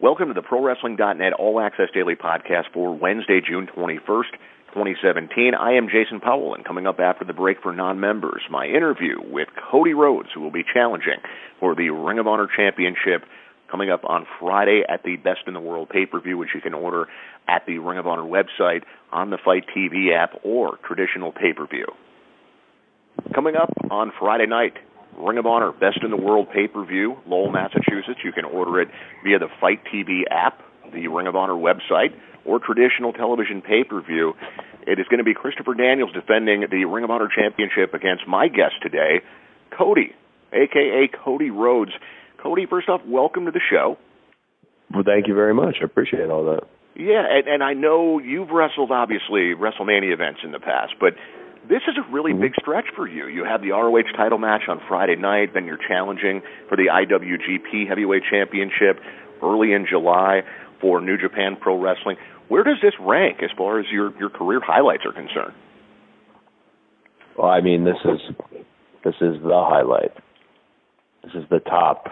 Welcome to the ProWrestling.net All Access Daily Podcast for Wednesday, June 21st, 2017. I am Jason Powell, and coming up after the break for non-members, my interview with Cody Rhodes, who will be challenging for the Ring of Honor Championship coming up on Friday at the Best in the World pay-per-view, which you can order at the Ring of Honor website, on the FITE TV app, or traditional pay-per-view. Coming up on Friday night, Ring of Honor Best in the World pay-per-view, Lowell, Massachusetts. You can order it via the FITE TV app, the Ring of Honor website, or traditional television pay-per-view. It is going to be Christopher Daniels defending the Ring of Honor Championship against my guest today, Cody, a.k.a. Cody Rhodes. Cody, first off, welcome to the show. Well, thank you very much. I appreciate all that. Yeah, and I know you've wrestled, obviously, WrestleMania events in the past, but this is a really big stretch for you. You have the ROH title match on Friday night, then you're challenging for the IWGP Heavyweight Championship early in July for New Japan Pro Wrestling. Where does this rank as far as your career highlights are concerned? Well, I mean, this is the highlight. This is the top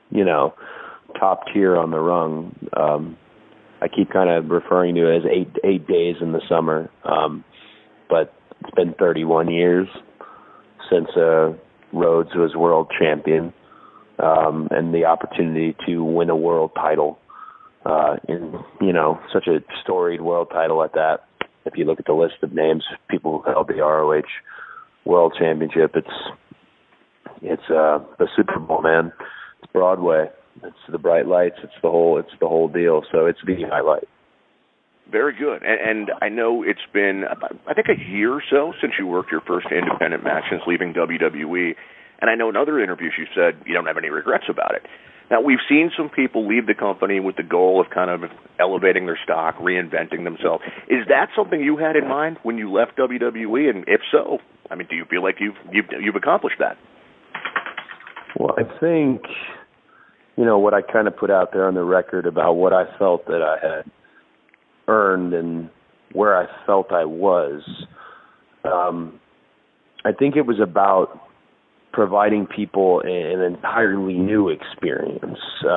tier on the rung. I keep kind of referring to it as eight days in the summer, but it's been 31 years since Rhodes was world champion, and the opportunity to win a world title in such a storied world title at that. If you look at the list of names, people who held the ROH World Championship, it's the Super Bowl, man. It's Broadway. It's the bright lights. It's the whole deal. So it's the highlight. Very good. And I know it's been, I think, a year or so since you worked your first independent match since leaving WWE. And I know in other interviews you said you don't have any regrets about it. Now, we've seen some people leave the company with the goal of kind of elevating their stock, reinventing themselves. Is that something you had in mind when you left WWE? And if so, I mean, do you feel like you've accomplished that? Well, I think, what I kind of put out there on the record about what I felt that I had earned and where I felt I was, I think it was about providing people an entirely new experience.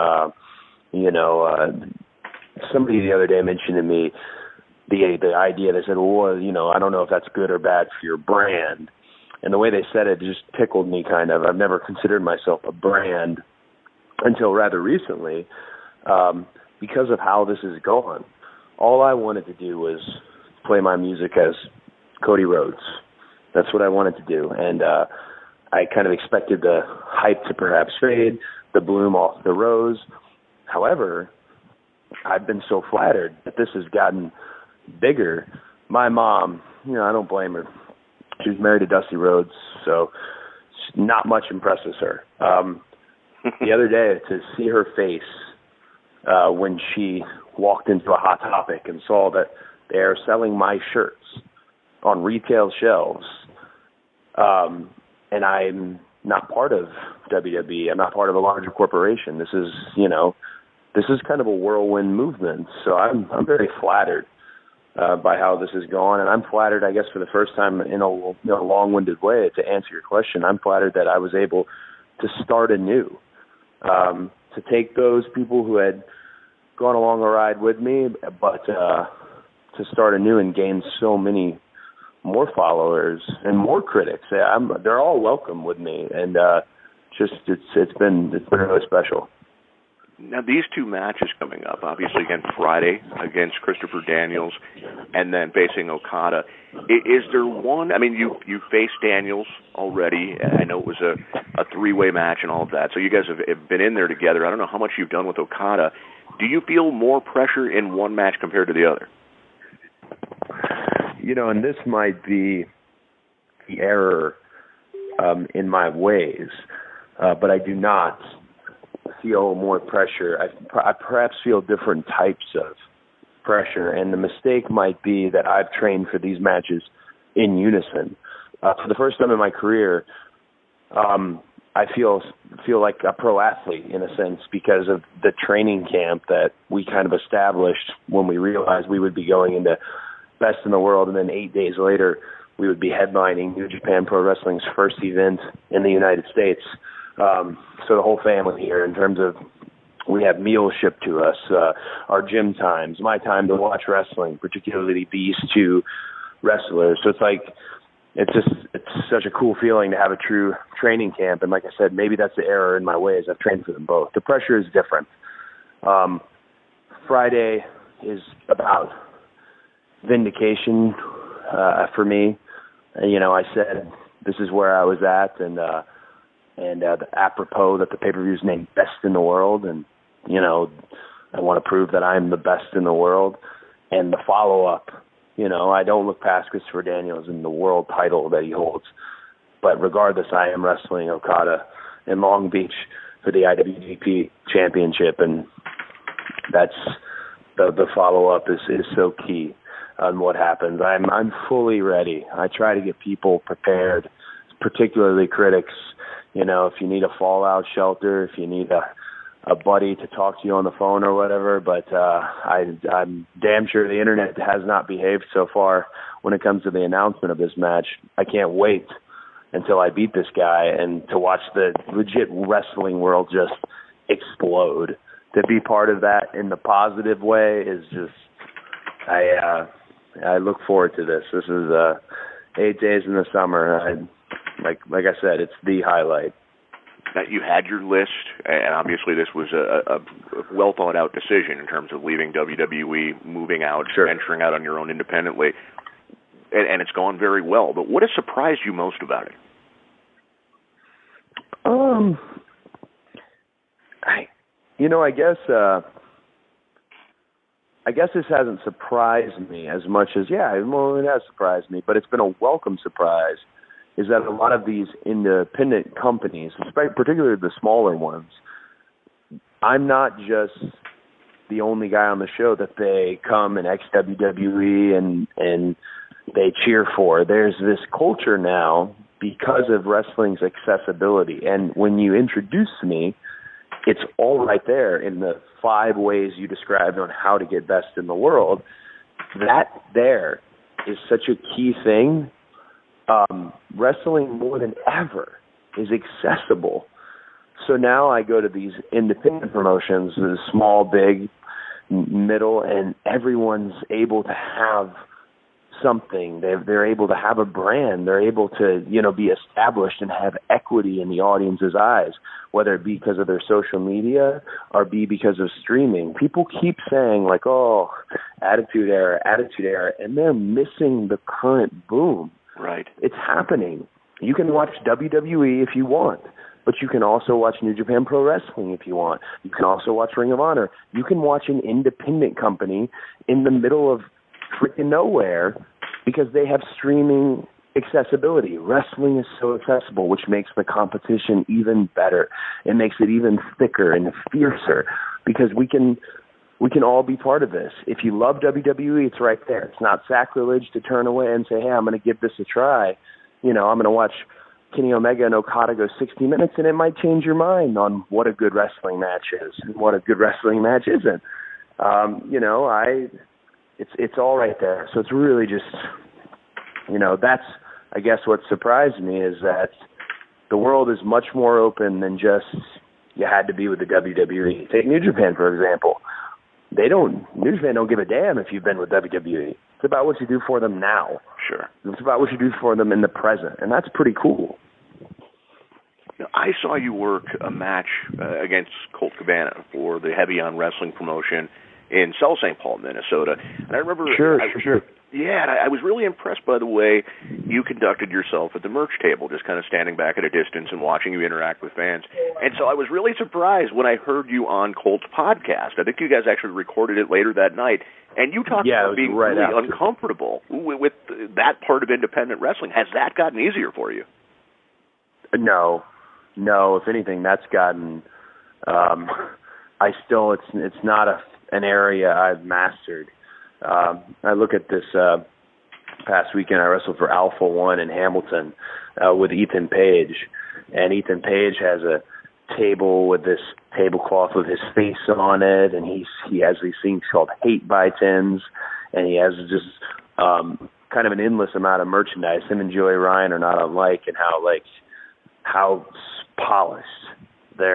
Somebody the other day mentioned to me the idea. They said, well, I don't know if that's good or bad for your brand. And the way they said it just tickled me kind of. I've never considered myself a brand until rather recently, because of how this is going. All I wanted to do was play my music as Cody Rhodes. That's what I wanted to do. And I kind of expected the hype to perhaps fade, the bloom off the rose. However, I've been so flattered that this has gotten bigger. My mom, I don't blame her. She was married to Dusty Rhodes, so not much impresses her. The other day, to see her face when she walked into a Hot Topic and saw that they're selling my shirts on retail shelves, and I'm not part of WWE. I'm not part of a larger corporation. This is kind of a whirlwind movement. So I'm very flattered by how this has gone, and I'm flattered, I guess, for the first time in a long-winded way to answer your question. I'm flattered that I was able to start anew, to take those people who had gone along a ride with me, but to start anew and gain so many more followers and more critics. They're all welcome with me, and it's been really special. Now, these two matches coming up, obviously, again, Friday against Christopher Daniels and then facing Okada. Is there one? I mean, you faced Daniels already. I know it was a three-way match and all of that, so you guys have been in there together. I don't know how much you've done with Okada. Do you feel more pressure in one match compared to the other? And this might be the error in my ways, but I do not feel more pressure. I perhaps feel different types of pressure, and the mistake might be that I've trained for these matches in unison. For the first time in my career, I feel like a pro athlete in a sense because of the training camp that we kind of established when we realized we would be going into Best in the World, and then 8 days later we would be headlining New Japan Pro Wrestling's first event in the United States. So the whole family here, in terms of We have meals shipped to us, our gym times, my time to watch wrestling, particularly these two wrestlers. So it's such a cool feeling to have a true training camp. And like I said, maybe that's the error in my ways. I've trained for them both. The pressure is different. Friday is about vindication for me. I said this is where I was at, and apropos that the pay-per-view is named Best in the World, and I want to prove that I'm the best in the world. And the follow-up, I don't look past Christopher Daniels and the world title that he holds. But regardless, I am wrestling Okada in Long Beach for the IWGP Championship, and that's the follow-up is so key on what happens. I'm fully ready. I try to get people prepared, particularly critics. If you need a fallout shelter, if you need a buddy to talk to you on the phone or whatever, but I'm damn sure the internet has not behaved so far when it comes to the announcement of this match. I can't wait until I beat this guy and to watch the legit wrestling world just explode. To be part of that in the positive way is just, I look forward to this. This is 8 days in the summer. Like I said, it's the highlight. Now, you had your list, and obviously this was a well-thought-out decision in terms of leaving WWE, moving out, sure, venturing out on your own independently, and it's gone very well. But what has surprised you most about it? I guess this hasn't surprised me as much as, it has surprised me, but it's been a welcome surprise, is that a lot of these independent companies, particularly the smaller ones, I'm not just the only guy on the show that they come and ex-WWE and they cheer for. There's this culture now because of wrestling's accessibility. And when you introduce me, it's all right there in the 5 ways you described on how to get best in the world. That there is such a key thing. Wrestling more than ever is accessible. So now I go to these independent promotions, the small, big, middle, and everyone's able to have something. They're able to have a brand. They're able to, be established and have equity in the audience's eyes, whether it be because of their social media or be because of streaming. People keep saying like, oh, attitude era, and they're missing the current boom. Right. It's happening. You can watch WWE if you want, but you can also watch New Japan Pro Wrestling if you want. You can also watch Ring of Honor. You can watch an independent company in the middle of freaking nowhere because they have streaming accessibility. Wrestling is so accessible, which makes the competition even better. It makes it even thicker and fiercer because we can all be part of this. If you love WWE, it's right there. It's not sacrilege to turn away and say, hey, I'm going to give this a try. I'm going to watch Kenny Omega and Okada go 60 minutes, and it might change your mind on what a good wrestling match is and what a good wrestling match isn't. It's all right there. So it's really just, that's, I guess, what surprised me is that the world is much more open than just you had to be with the WWE. Take New Japan, for example. New Japan don't give a damn if you've been with WWE. It's about what you do for them now. Sure. It's about what you do for them in the present, and that's pretty cool. I saw you work a match against Colt Cabana for the Heavy on Wrestling promotion in South St. Paul, Minnesota. And I remember... Sure. Yeah, and I was really impressed by the way you conducted yourself at the merch table, just kind of standing back at a distance and watching you interact with fans. And so I was really surprised when I heard you on Colt's podcast. I think you guys actually recorded it later that night. And you talked about being really uncomfortable with that part of independent wrestling. Has that gotten easier for you? No. If anything, that's gotten... It's not an area I've mastered. I look at this past weekend. I wrestled for Alpha One in Hamilton with Ethan Page, and Ethan Page has a table with this tablecloth with his face on it, and he has these things called hate by tens, and he has just kind of an endless amount of merchandise. Him and Joey Ryan are not unlike in how polished their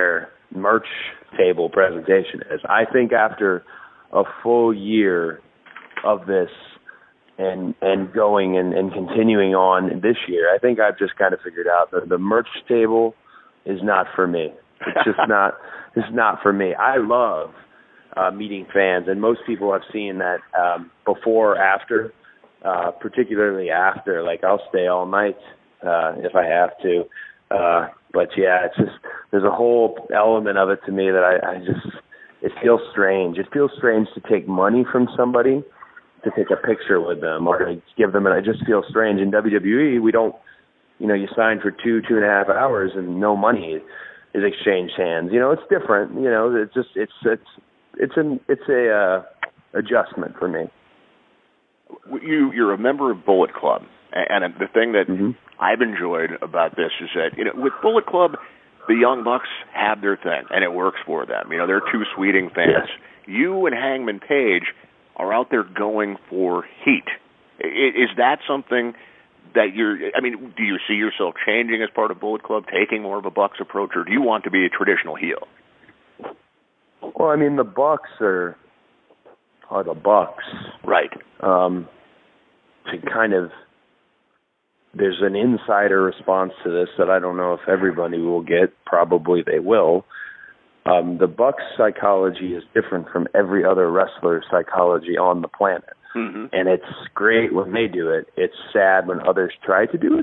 merch table presentation is. I think after a full year of this and going and continuing on this year, I think I've just kind of figured out that the merch table is not for me. It's just not. It's not for me. I love meeting fans, and most people have seen that before or after, particularly after. Like, I'll stay all night if I have to. But yeah, it's just, there's a whole element of it to me that I just, it feels strange. It feels strange to take money from somebody to take a picture with them or to give them, and it just feels strange. In WWE, we don't, you sign for 2.5 hours and no money is exchanged hands. It's different. It's just, it's a adjustment for me. You're a member of Bullet Club, and the thing that I've enjoyed about this is that with Bullet Club, the Young Bucks have their thing, and it works for them. They're two sweeting fans. Yes. You and Hangman Page are out there going for heat. Is that something that do you see yourself changing as part of Bullet Club, taking more of a Bucks approach, or do you want to be a traditional heel? Well, the Bucks are the Bucks. Right. To kind of, there's an insider response to this that I don't know if everybody will get. Probably they will. The Bucks' psychology is different from every other wrestler's psychology on the planet. Mm-hmm. And it's great when they do it. It's sad when others try to do it.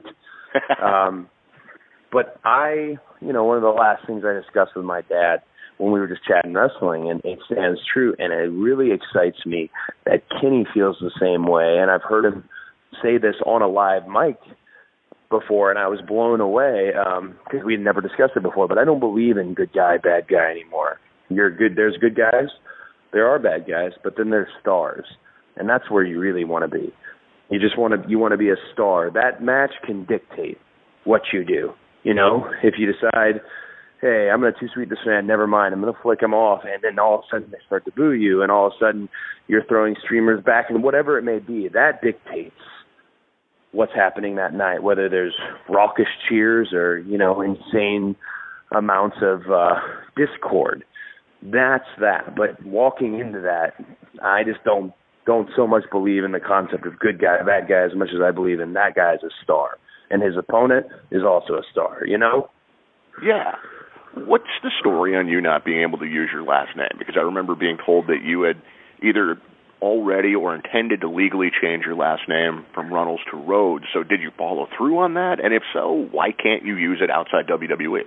But one of the last things I discussed with my dad when we were just chatting wrestling, and it stands true, and it really excites me that Kenny feels the same way. And I've heard him say this on a live mic before, and I was blown away because we had never discussed it before. But I don't believe in good guy, bad guy anymore. There's good guys, there are bad guys, but then there's stars, and that's where you really want to be. You want to be a star. That match can dictate what you do. If you decide, hey, I'm too sweet this fan, never mind, I'm going to flick him off, and then all of a sudden they start to boo you, and all of a sudden you're throwing streamers back, and whatever it may be, that dictates what's happening that night, whether there's raucous cheers or, insane amounts of discord. That's that. But walking into that, I just don't so much believe in the concept of good guy, bad guy as much as I believe in that guy as a star. And his opponent is also a star, Yeah. What's the story on you not being able to use your last name? Because I remember being told that you had either already or intended to legally change your last name from Runnels to Rhodes. So did you follow through on that? And if so, why can't you use it outside WWE?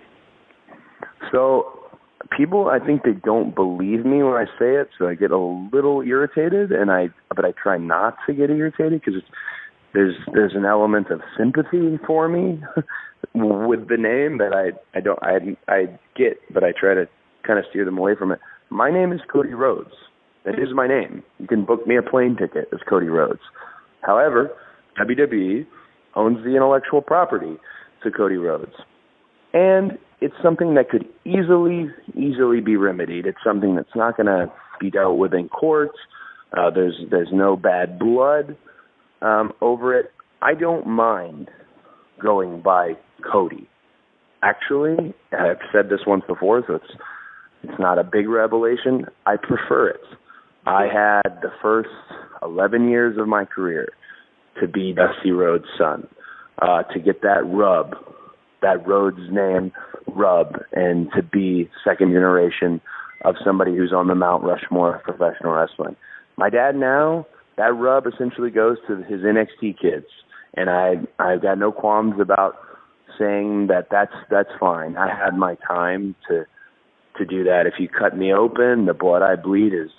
So people, I think they don't believe me when I say it, so I get a little irritated, but I try not to get irritated because there's an element of sympathy for me with the name that I get, but I try to kind of steer them away from it. My name is Cody Rhodes. That is my name. You can book me a plane ticket as Cody Rhodes. However, WWE owns the intellectual property to Cody Rhodes. And it's something that could easily be remedied. It's something that's not going to be dealt with in courts. There's no bad blood over it. I don't mind going by Cody. Actually, I've said this once before, so it's not a big revelation. I prefer it. I had the first 11 years of my career to be Dusty Rhodes' son, to get that rub, that Rhodes name rub, and to be second generation of somebody who's on the Mount Rushmore of professional wrestling. My dad now, that rub essentially goes to his NXT kids, and I've got no qualms about saying that's fine. I had my time to do that. If you cut me open, the blood I bleed is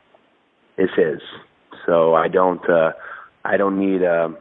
his. So I don't need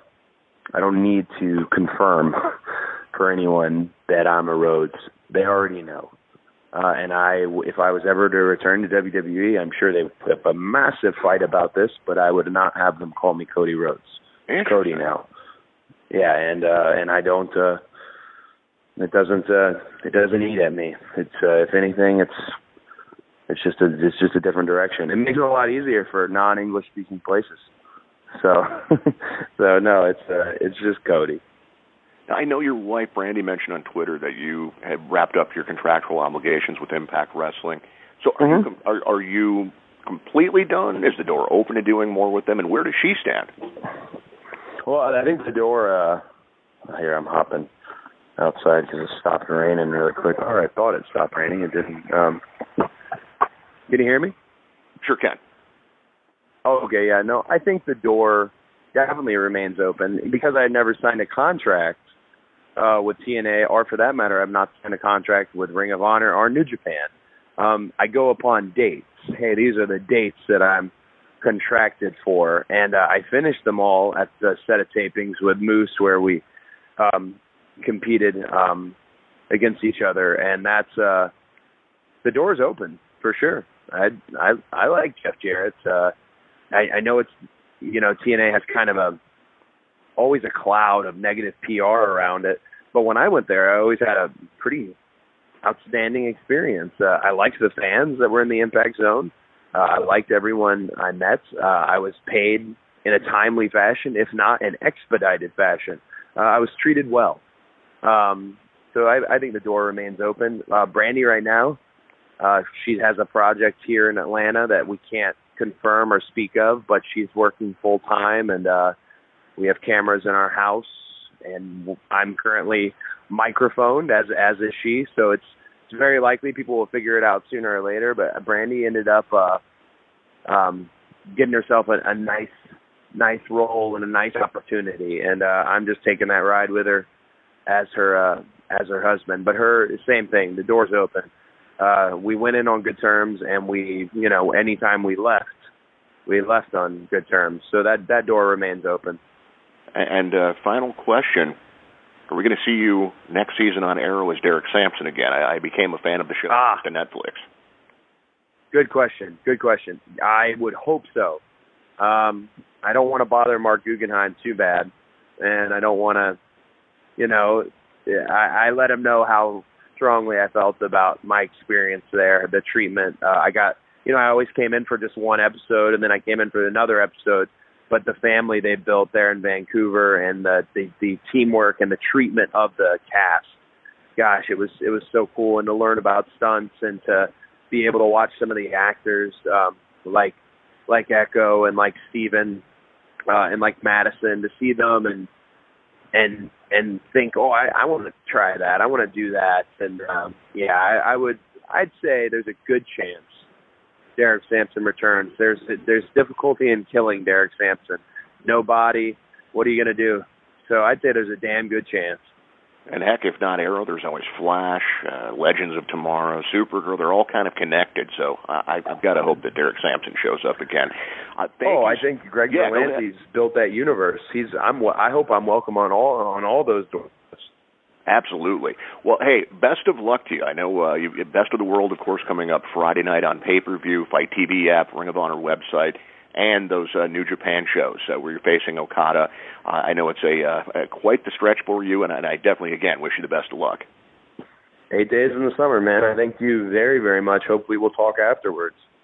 to confirm for anyone that I'm a Rhodes. They already know. And if I was ever to return to WWE, I'm sure they would put up a massive fight about this, but I would not have them call me Cody Rhodes. Cody now. Yeah, and I don't. It doesn't eat at me. It's if anything, it's just a different direction. It makes it a lot easier for non-English speaking places. So no, it's just Cody. I know your wife, Brandy, mentioned on Twitter that you had wrapped up your contractual obligations with Impact Wrestling. So are you completely done? Is the door open to doing more with them? And where does she stand? Well, I think the door, here I'm hopping outside because it stopped raining really quick. All right, I thought it stopped raining. It didn't. Can you hear me? Sure can. Oh, okay, yeah. No, I think the door definitely remains open because I had never signed a contract with TNA, or for that matter, I've not signed a contract with Ring of Honor or New Japan. I go upon dates. Hey, these are the dates that I'm contracted for, and I finished them all at the set of tapings with Moose where we competed against each other, and that's the door's open for sure. I like Jeff Jarrett. I know it's, TNA has kind of always a cloud of negative PR around it, but when I went there, I always had a pretty outstanding experience. I liked the fans that were in the Impact Zone. I liked everyone I met. I was paid in a timely fashion, if not an expedited fashion. I was treated well. So I think the door remains open. Brandy right now, she has a project here in Atlanta that we can't confirm or speak of, but she's working full time, and we have cameras in our house, and I'm currently microphoned, as is she. So it's very likely people will figure it out sooner or later. But Brandy ended up getting herself a nice role and a nice opportunity, and I'm just taking that ride with her as her husband. But her, same thing. The door's open. We went in on good terms, and we, anytime we left on good terms. So that door remains open. And final question. Are we going to see you next season on Arrow as Derek Sampson again? I became a fan of the show to Netflix. Good question. I would hope so. I don't want to bother Mark Guggenheim too bad, and I don't want to, I let him know how strongly I felt about my experience there, the treatment. I always came in for just one episode, and then I came in for another episode. But the family they built there in Vancouver, and the teamwork and the treatment of the cast, gosh, it was so cool. And to learn about stunts and to be able to watch some of the actors like Echo and like Steven and like Madison, to see them and think, I want to try that, I want to do that. And I'd say there's a good chance Derek Sampson returns. There's difficulty in killing Derek Sampson. No body. What are you going to do? So I'd say there's a damn good chance. And heck, if not Arrow, there's always Flash, Legends of Tomorrow, Supergirl. They're all kind of connected. So I've got to hope that Derek Sampson shows up again. I think Greg Berlanti's built that universe. I hope I'm welcome on all those doors. Absolutely. Well, hey, best of luck to you. I know Best of the World, of course, coming up Friday night on pay-per-view, Fight TV app, Ring of Honor website, and those New Japan shows where you're facing Okada. I know it's quite the stretch for you, and I definitely, again, wish you the best of luck. 8 days in the summer, man. I thank you very, very much. Hopefully we'll talk afterwards.